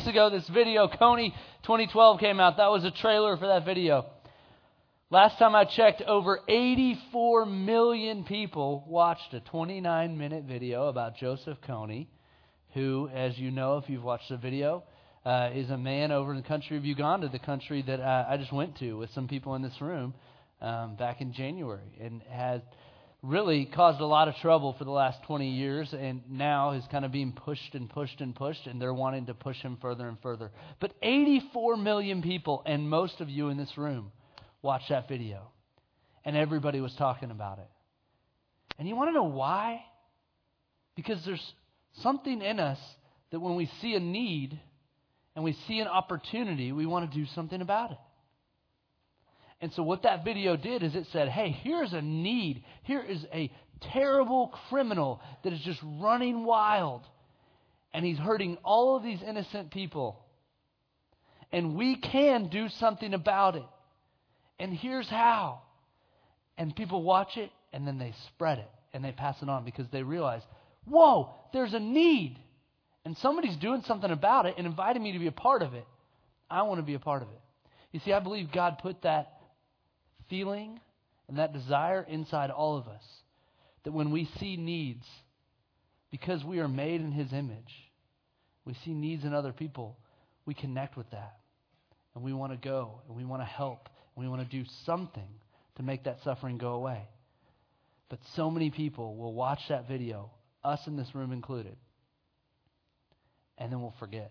weeks ago, this video, Kony 2012, came out. That was a trailer for that video. Last time I checked, over 84 million people watched a 29-minute video about Joseph Kony, who, as you know, if you've watched the video, is a man over in the country of Uganda, the country that I just went to with some people in this room back in January, and has really caused a lot of trouble for the last 20 years, and now is kind of being pushed, and they're wanting to push him further and further. But 84 million people, and most of you in this room, watched that video, and everybody was talking about it. And you want to know why? Because there's something in us that when we see a need and we see an opportunity, we want to do something about it. And so what that video did is it said, hey, here's a need. Here is a terrible criminal that is just running wild, and he's hurting all of these innocent people. And we can do something about it. And here's how. And people watch it, and then they spread it, and they pass it on because they realize, whoa, there's a need. And somebody's doing something about it and inviting me to be a part of it. I want to be a part of it. You see, I believe God put that feeling and that desire inside all of us. That when we see needs, because we are made in His image, we see needs in other people, we connect with that. And we want to go, and we want to help. We want to do something to make that suffering go away. But so many people will watch that video, us in this room included, and then we'll forget.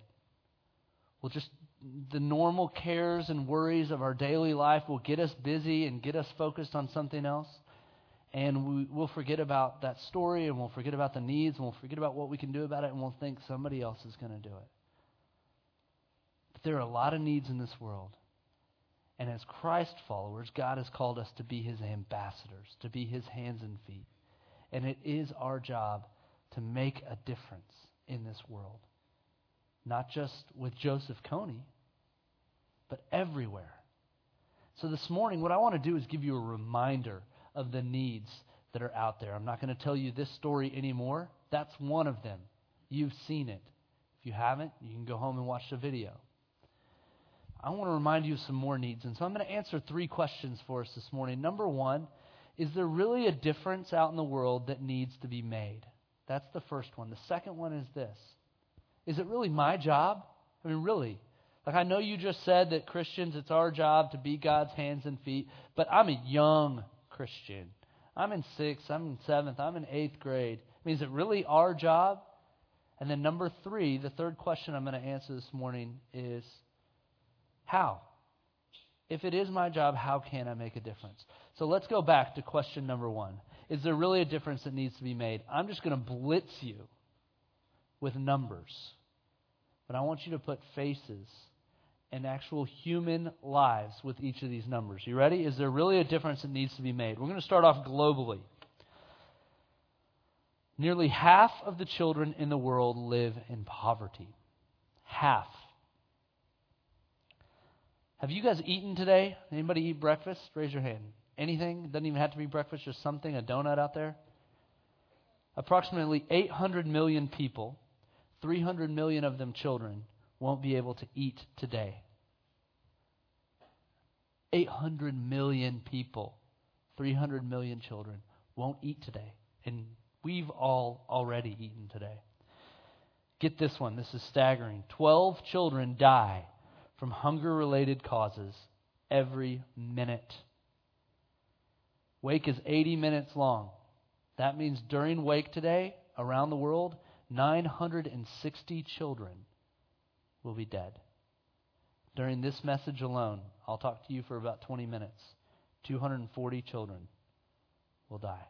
The normal cares and worries of our daily life will get us busy and get us focused on something else. And we'll forget about that story, and we'll forget about the needs, and we'll forget about what we can do about it, and we'll think somebody else is going to do it. But there are a lot of needs in this world. And as Christ followers, God has called us to be His ambassadors, to be His hands and feet. And it is our job to make a difference in this world. Not just with Joseph Kony, but everywhere. So this morning, what I want to do is give you a reminder of the needs that are out there. I'm not going to tell you this story anymore. That's one of them. You've seen it. If you haven't, you can go home and watch the video. I want to remind you of some more needs. And so I'm going to answer 3 questions for us this morning. Number 1, is there really a difference out in the world that needs to be made? That's the first one. The second one is this. Is it really my job? I mean, really. Like, I know you just said that Christians, it's our job to be God's hands and feet, but I'm a young Christian. I'm in 6th, I'm in 7th, I'm in 8th grade. I mean, is it really our job? And then number 3, the third question I'm going to answer this morning is, how? If it is my job, how can I make a difference? So let's go back to question number 1. Is there really a difference that needs to be made? I'm just going to blitz you with numbers. But I want you to put faces and actual human lives with each of these numbers. You ready? Is there really a difference that needs to be made? We're going to start off globally. Nearly half of the children in the world live in poverty. Half. Have you guys eaten today? Anybody eat breakfast? Raise your hand. Anything? It doesn't even have to be breakfast, just something, a donut out there. Approximately 800 million people, 300 million of them children, won't be able to eat today. 800 million people, 300 million children won't eat today. And we've all already eaten today. Get this one. This is staggering. 12 children die from hunger-related causes every minute. Wake is 80 minutes long. That means during Wake today, around the world, 960 children will be dead. During this message alone, I'll talk to you for about 20 minutes. 240 children will die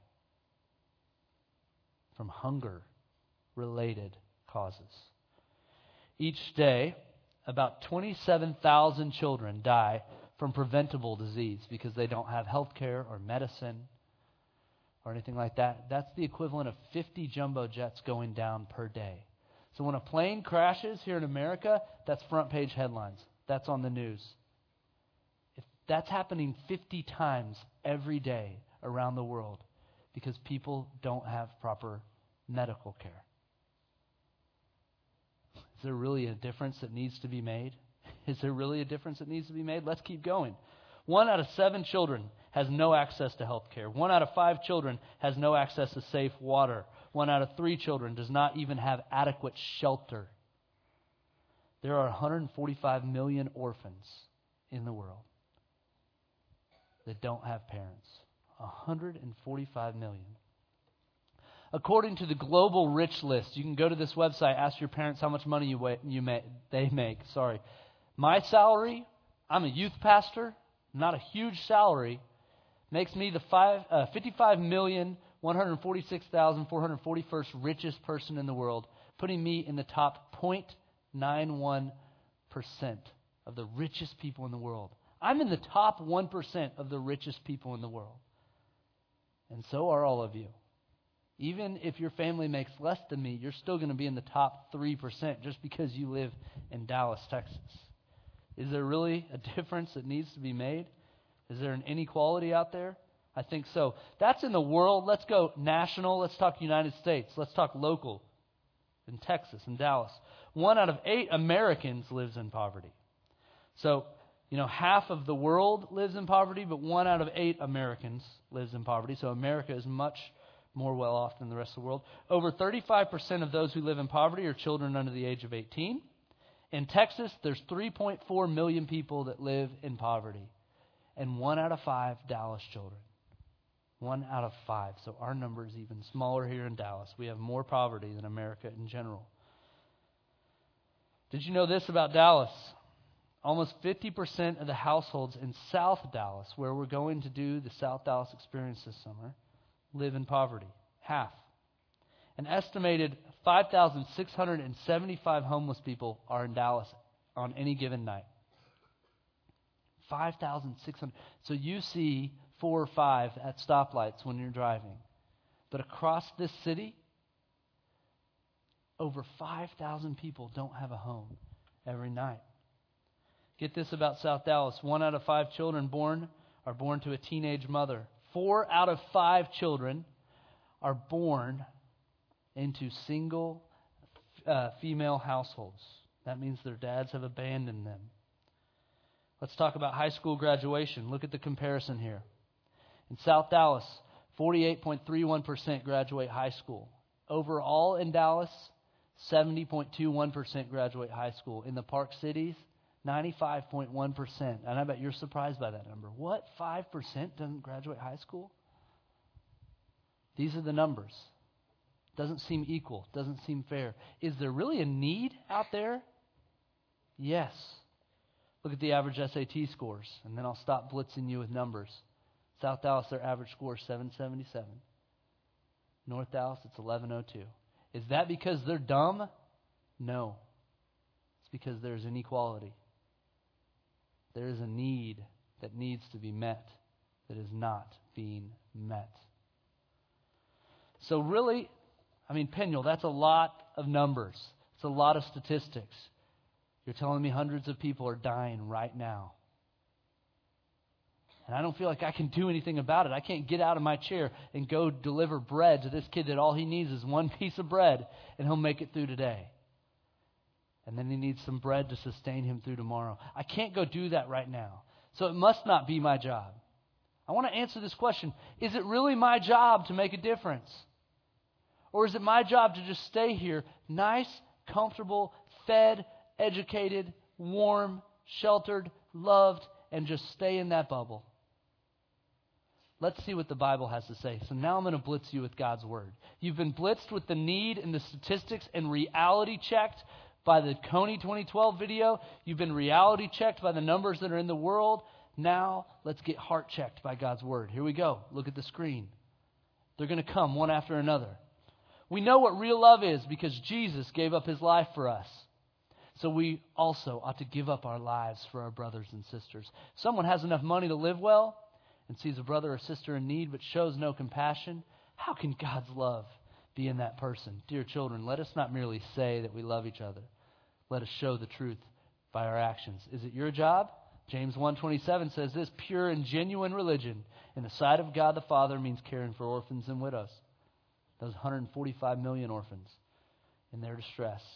from hunger-related causes. Each day, about 27,000 children die from preventable disease because they don't have health care or medicine or anything like that. That's the equivalent of 50 jumbo jets going down per day. So when a plane crashes here in America, that's front page headlines. That's on the news. If that's happening 50 times every day around the world because people don't have proper medical care. Is there really a difference that needs to be made? Is there really a difference that needs to be made? Let's keep going. 1 out of 7 children has no access to health care. 1 out of 5 children has no access to safe water. 1 out of 3 children does not even have adequate shelter. There are 145 million orphans in the world that don't have parents. 145 million. According to the Global Rich List, you can go to this website, ask your parents how much money they make. My salary, I'm a youth pastor, not a huge salary, makes me the 55,146,441st richest person in the world, putting me in the top 0.91% of the richest people in the world. I'm in the top 1% of the richest people in the world. And so are all of you. Even if your family makes less than me, you're still going to be in the top 3% just because you live in Dallas, Texas. Is there really a difference that needs to be made? Is there an inequality out there? I think so. That's in the world. Let's go national. Let's talk United States. Let's talk local in Texas and Dallas. 1 out of 8 Americans lives in poverty. So, half of the world lives in poverty, but 1 out of 8 Americans lives in poverty. So America is much more well off than the rest of the world. Over 35% of those who live in poverty are children under the age of 18. In Texas, there's 3.4 million people that live in poverty, and 1 out of 5 Dallas children. 1 out of 5. So our number is even smaller here in Dallas. We have more poverty than America in general. Did you know this about Dallas? Almost 50% of the households in South Dallas, where we're going to do the South Dallas Experience this summer, live in poverty. Half. An estimated 5,675 homeless people are in Dallas on any given night. 5,600. So you see 4 or 5 at stoplights when you're driving. But across this city, over 5,000 people don't have a home every night. Get this about South Dallas. 1 out of 5 children are born to a teenage mother. 4 out of 5 children are born into single female households. That means their dads have abandoned them. Let's talk about high school graduation. Look at the comparison here. In South Dallas, 48.31% graduate high school. Overall in Dallas, 70.21% graduate high school. In the Park Cities, 95.1%. And I bet you're surprised by that number. What? 5% doesn't graduate high school? These are the numbers. Doesn't seem equal. Doesn't seem fair. Is there really a need out there? Yes. Look at the average SAT scores, and then I'll stop blitzing you with numbers. South Dallas, their average score is 777. North Dallas, it's 1102. Is that because they're dumb? No. It's because there's inequality. There is a need that needs to be met that is not being met. So really, Peniel, that's a lot of numbers. It's a lot of statistics. You're telling me hundreds of people are dying right now. And I don't feel like I can do anything about it. I can't get out of my chair and go deliver bread to this kid that all he needs is one piece of bread and he'll make it through today. And then he needs some bread to sustain him through tomorrow. I can't go do that right now. So it must not be my job. I want to answer this question. Is it really my job to make a difference? Or is it my job to just stay here, nice, comfortable, fed, educated, warm, sheltered, loved, and just stay in that bubble? Let's see what the Bible has to say. So now I'm going to blitz you with God's Word. You've been blitzed with the need and the statistics and reality checked by the Coney 2012 video. You've been reality checked by the numbers that are in the world. Now let's get heart checked by God's Word. Here we go. Look at the screen. They're going to come one after another. We know what real love is because Jesus gave up His life for us. So we also ought to give up our lives for our brothers and sisters. Someone has enough money to live well and sees a brother or sister in need but shows no compassion. How can God's love be in that person? Dear children, let us not merely say that we love each other. Let us show the truth by our actions. Is it your job? James 1:27 says this: pure and genuine religion in the sight of God the Father means caring for orphans and widows. Those 145 million orphans in their distress.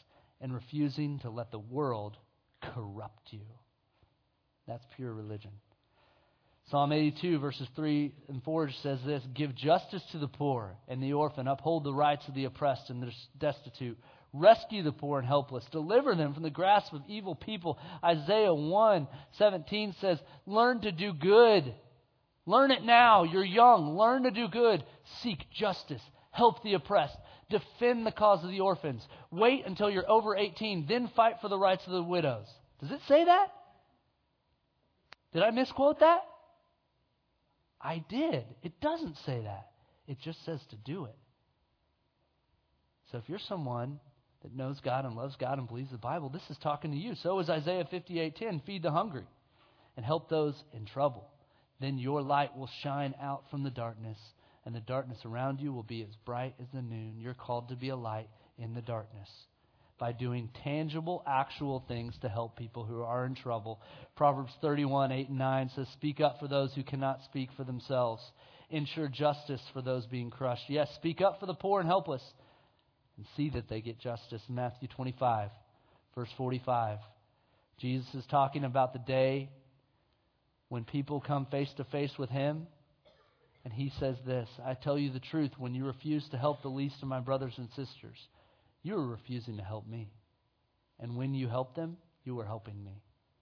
and refusing to let the world corrupt you. That's pure religion. Psalm 82, verses 3 and 4 says this, give justice to the poor and the orphan, uphold the rights of the oppressed and the destitute, rescue the poor and helpless, deliver them from the grasp of evil people. Isaiah 1:17 says, learn to do good. Learn it now. You're young. Learn to do good. Seek justice. Help the oppressed. Defend the cause of the orphans. Wait until you're over 18, then fight for the rights of the widows. Does it say that? Did I misquote that? I did. It doesn't say that. It just says to do it. So if you're someone that knows God and loves God and believes the Bible, this is talking to you. So is Isaiah 58:10, feed the hungry and help those in trouble. Then your light will shine out from the darkness, and the darkness around you will be as bright as the noon. You're called to be a light in the darkness by doing tangible, actual things to help people who are in trouble. Proverbs 31:8 and 9 says, speak up for those who cannot speak for themselves. Ensure justice for those being crushed. Yes, speak up for the poor and helpless and see that they get justice. Matthew 25, verse 45. Jesus is talking about the day when people come face to face with him. And he says this, I tell you the truth, when you refuse to help the least of my brothers and sisters, you are refusing to help me. And when you help them, you are helping me.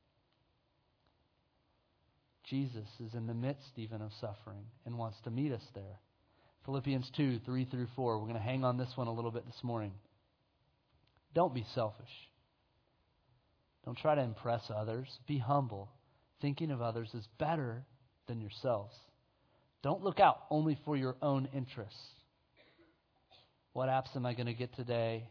Jesus is in the midst even of suffering and wants to meet us there. Philippians 2:3-4. We're going to hang on this one a little bit this morning. Don't be selfish. Don't try to impress others. Be humble. Thinking of others is better than yourselves. Don't look out only for your own interests. What apps am I going to get today?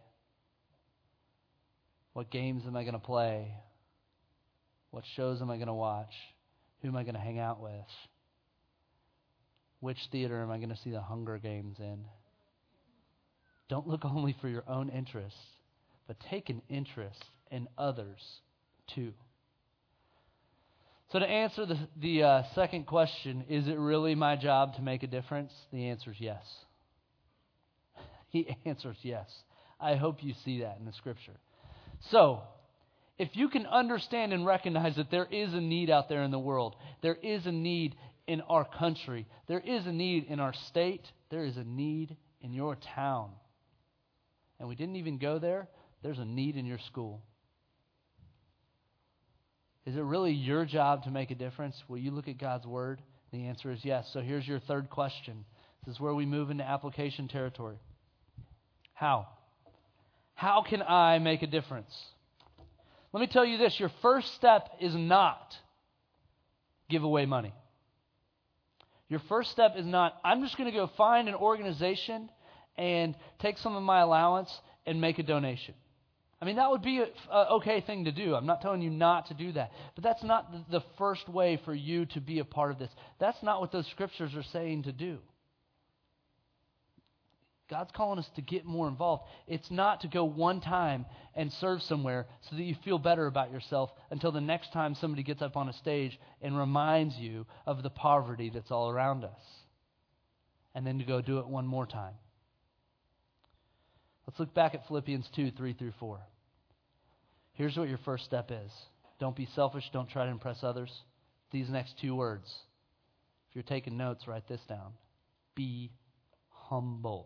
What games am I going to play? What shows am I going to watch? Who am I going to hang out with? Which theater am I going to see the Hunger Games in? Don't look only for your own interests, but take an interest in others too. So to answer the second question, is it really my job to make a difference? The answer is yes. The answer is yes. I hope you see that in the Scripture. So, if you can understand and recognize that there is a need out there in the world, there is a need in our country, there is a need in our state, there is a need in your town, and we didn't even go there, there's a need in your school. Is it really your job to make a difference? Will you look at God's Word? The answer is yes. So here's your third question. This is where we move into application territory. How? How can I make a difference? Let me tell you this. Your first step is not give away money. Your first step is not, I'm just going to go find an organization and take some of my allowance and make a donation. I mean, that would be an okay thing to do. I'm not telling you not to do that. But that's not the first way for you to be a part of this. That's not what those scriptures are saying to do. God's calling us to get more involved. It's not to go one time and serve somewhere so that you feel better about yourself until the next time somebody gets up on a stage and reminds you of the poverty that's all around us. And then to go do it one more time. Let's look back at Philippians 2:3-4. Here's what your first step is. Don't be selfish. Don't try to impress others. These next two words. If you're taking notes, write this down. Be humble.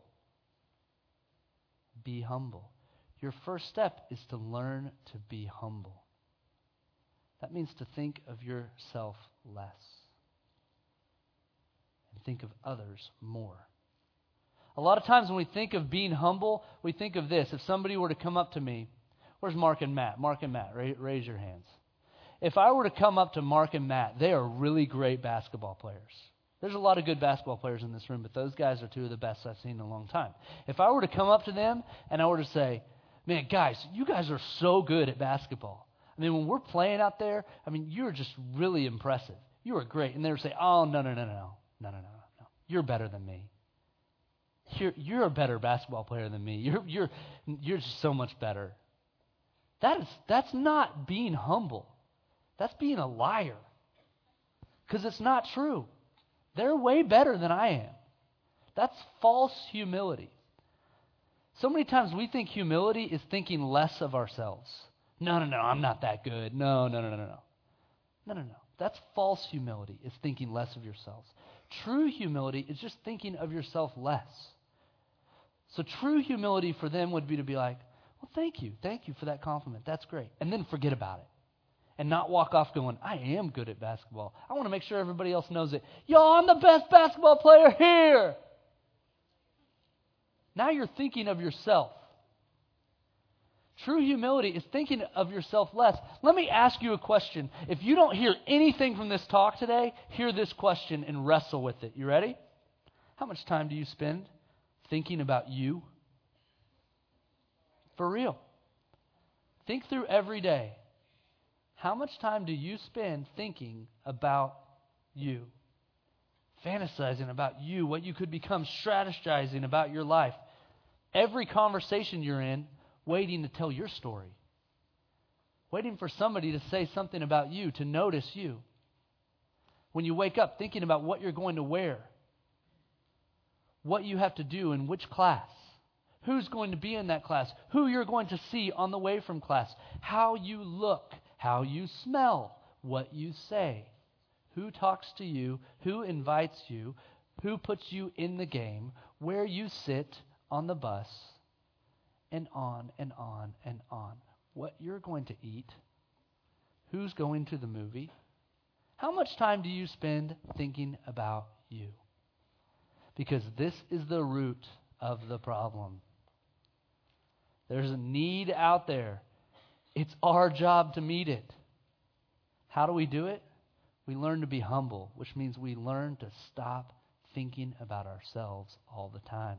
Be humble. Your first step is to learn to be humble. That means to think of yourself less and think of others more. A lot of times when we think of being humble, we think of this. If somebody were to come up to me, where's Mark and Matt? Mark and Matt, raise your hands. If I were to come up to Mark and Matt, they are really great basketball players. There's a lot of good basketball players in this room, but those guys are two of the best I've seen in a long time. If I were to come up to them and I were to say, man, guys, you guys are so good at basketball. I mean, when we're playing out there, I mean, you're just really impressive. You are great. And they would say, oh, no. You're better than me. You're a better basketball player than me. You're just so much better. That's not being humble. That's being a liar. Because it's not true. They're way better than I am. That's false humility. So many times we think humility is thinking less of ourselves. No, I'm not that good. No. No. That's false humility, is thinking less of yourselves. True humility is just thinking of yourself less. So true humility for them would be to be like, well, thank you for that compliment. That's great. And then forget about it. And not walk off going, I am good at basketball. I want to make sure everybody else knows it. Yo, I'm the best basketball player here. Now you're thinking of yourself. True humility is thinking of yourself less. Let me ask you a question. If you don't hear anything from this talk today, hear this question and wrestle with it. You ready? How much time do you spend thinking about you? For real. Think through every day. How much time do you spend thinking about you? Fantasizing about you, what you could become, strategizing about your life. Every conversation you're in, waiting to tell your story. Waiting for somebody to say something about you, to notice you. When you wake up, thinking about what you're going to wear, what you have to do in which class, who's going to be in that class, who you're going to see on the way from class, how you look, how you smell, what you say, who talks to you, who invites you, who puts you in the game, where you sit on the bus, and on and on and on. What you're going to eat, who's going to the movie. How much time do you spend thinking about you? Because this is the root of the problem. There's a need out there. It's our job to meet it. How do we do it? We learn to be humble, which means we learn to stop thinking about ourselves all the time.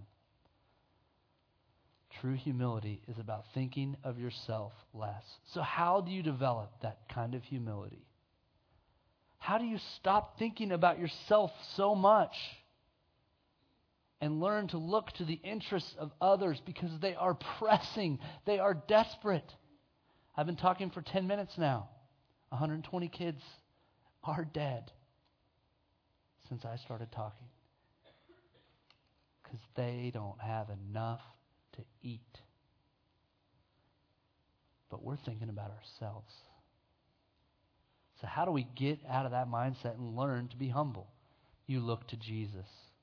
True humility is about thinking of yourself less. So how do you develop that kind of humility? How do you stop thinking about yourself so much and learn to look to the interests of others because they are pressing, they are desperate? I've been talking for 10 minutes now. 120 kids are dead since I started talking because they don't have enough to eat. But we're thinking about ourselves. So how do we get out of that mindset and learn to be humble? You look to Jesus.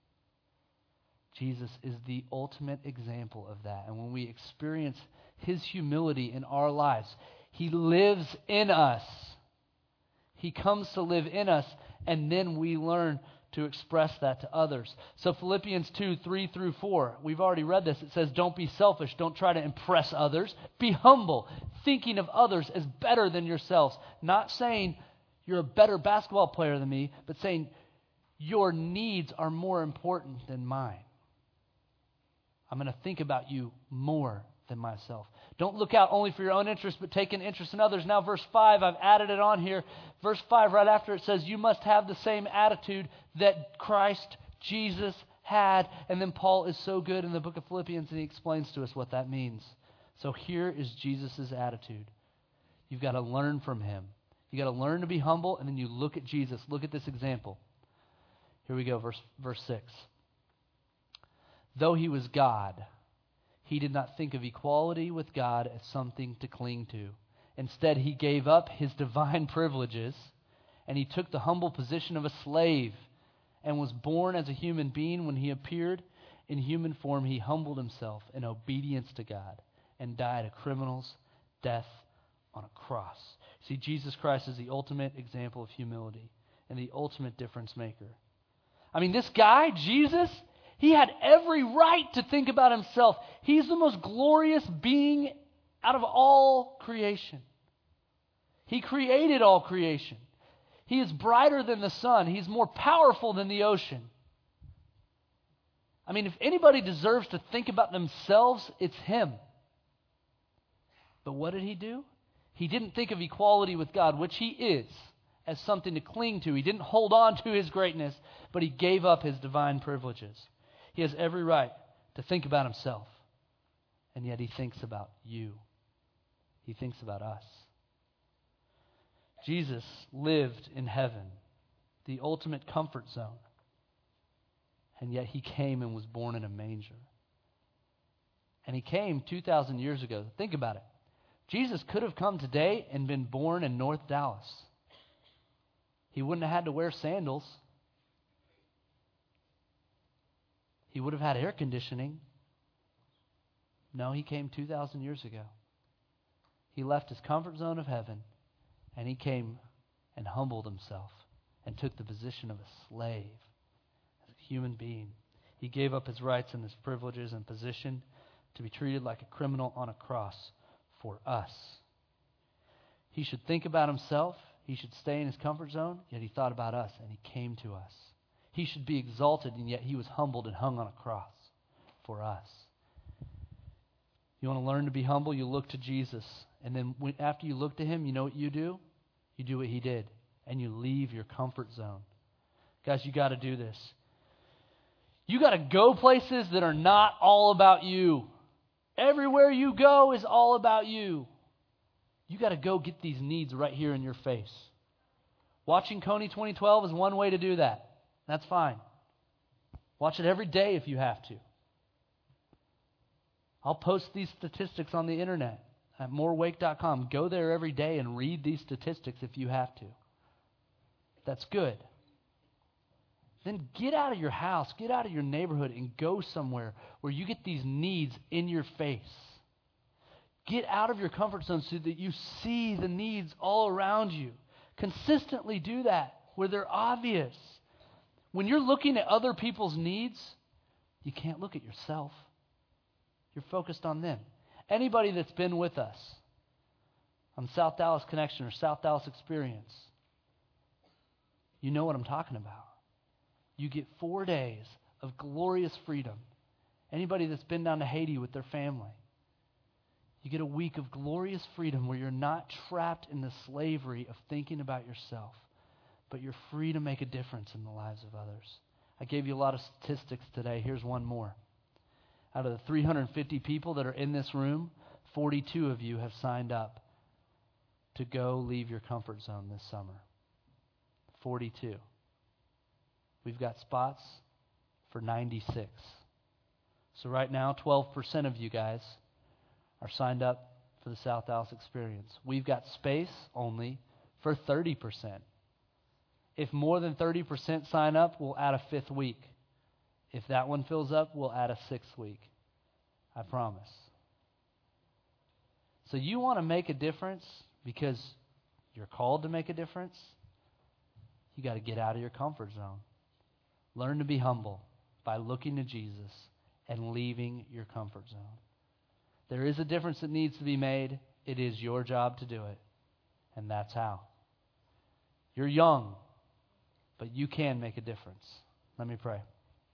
Jesus is the ultimate example of that. And when we experience His humility in our lives, He lives in us. He comes to live in us, and then we learn to express that to others. So Philippians 2:3-4, we've already read this. It says, don't be selfish. Don't try to impress others. Be humble, thinking of others as better than yourselves. Not saying you're a better basketball player than me, but saying your needs are more important than mine. I'm going to think about you more than myself. Don't look out only for your own interest, but take an interest in others. Now, verse 5, I've added it on here. Verse 5, right after it says, you must have the same attitude that Christ Jesus had. And then Paul is so good in the book of Philippians, and he explains to us what that means. So here is Jesus' attitude. You've got to learn from Him. You've got to learn to be humble, and then you look at Jesus. Look at this example. Here we go, verse 6. Though He was God, He did not think of equality with God as something to cling to. Instead, He gave up His divine privileges, and He took the humble position of a slave and was born as a human being. When He appeared in human form, He humbled Himself in obedience to God and died a criminal's death on a cross. See, Jesus Christ is the ultimate example of humility and the ultimate difference maker. I mean, this guy, Jesus, he had every right to think about himself. He's the most glorious being out of all creation. He created all creation. He is brighter than the sun. He's more powerful than the ocean. I mean, if anybody deserves to think about themselves, it's Him. But what did He do? He didn't think of equality with God, which He is, as something to cling to. He didn't hold on to His greatness, but He gave up His divine privileges. He has every right to think about himself, and yet He thinks about you. He thinks about us. Jesus lived in heaven, the ultimate comfort zone, and yet He came and was born in a manger. And he came 2,000 years ago. Think about it. Jesus could have come today and been born in North Dallas. He wouldn't have had to wear sandals. He would have had air conditioning. No, he came 2,000 years ago. He left his comfort zone of heaven, and he came and humbled himself and took the position of a slave, as a human being. He gave up his rights and his privileges and position to be treated like a criminal on a cross for us. He should think about himself. He should stay in his comfort zone, yet he thought about us, and he came to us. He should be exalted, and yet he was humbled and hung on a cross for us. You want to learn to be humble? You look to Jesus. And then after you look to him, you know what you do? You do what he did, and you leave your comfort zone. Guys, you got to do this. You got to go places that are not all about you. Everywhere you go is all about you. You got to go get these needs right here in your face. Watching Coney 2012 is one way to do that. That's fine. Watch it every day if you have to. I'll post these statistics on the internet at morewake.com. Go there every day and read these statistics if you have to. That's good. Then get out of your house, get out of your neighborhood, and go somewhere where you get these needs in your face. Get out of your comfort zone so that you see the needs all around you. Consistently do that where they're obvious. When you're looking at other people's needs, you can't look at yourself. You're focused on them. Anybody that's been with us on South Dallas Connection or South Dallas Experience, you know what I'm talking about. You get 4 days of glorious freedom. Anybody that's been down to Haiti with their family, you get a week of glorious freedom where you're not trapped in the slavery of thinking about yourself, but you're free to make a difference in the lives of others. I gave you a lot of statistics today. Here's one more. Out of the 350 people that are in this room, 42 of you have signed up to go leave your comfort zone this summer. 42. We've got spots for 96. So right now, 12% of you guys are signed up for the South Dallas Experience. We've got space only for 30%. If more than 30% sign up, we'll add a 5th week. If that one fills up, we'll add a 6th week. I promise. So you want to make a difference because you're called to make a difference? You got to get out of your comfort zone. Learn to be humble by looking to Jesus and leaving your comfort zone. There is a difference that needs to be made. It is your job to do it. And that's how. You're young, but you can make a difference. Let me pray.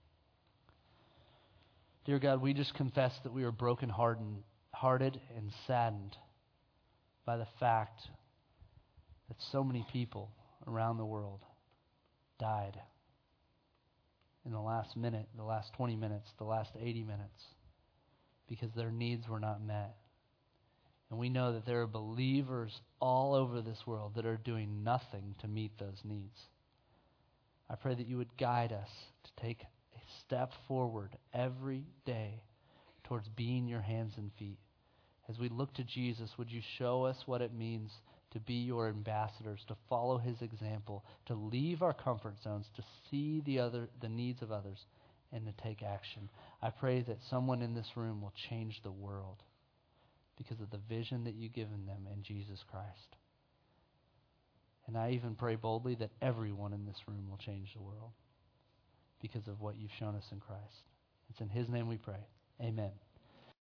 Dear God, we just confess that we are broken-hearted and saddened by the fact that so many people around the world died in the last minute, the last 20 minutes, the last 80 minutes, because their needs were not met. And we know that there are believers all over this world that are doing nothing to meet those needs. I pray that you would guide us to take a step forward every day towards being your hands and feet. As we look to Jesus, would you show us what it means to be your ambassadors, to follow his example, to leave our comfort zones, to see the needs of others, and to take action. I pray that someone in this room will change the world because of the vision that you've given them in Jesus Christ. And I even pray boldly that everyone in this room will change the world because of what you've shown us in Christ. It's in his name we pray. Amen.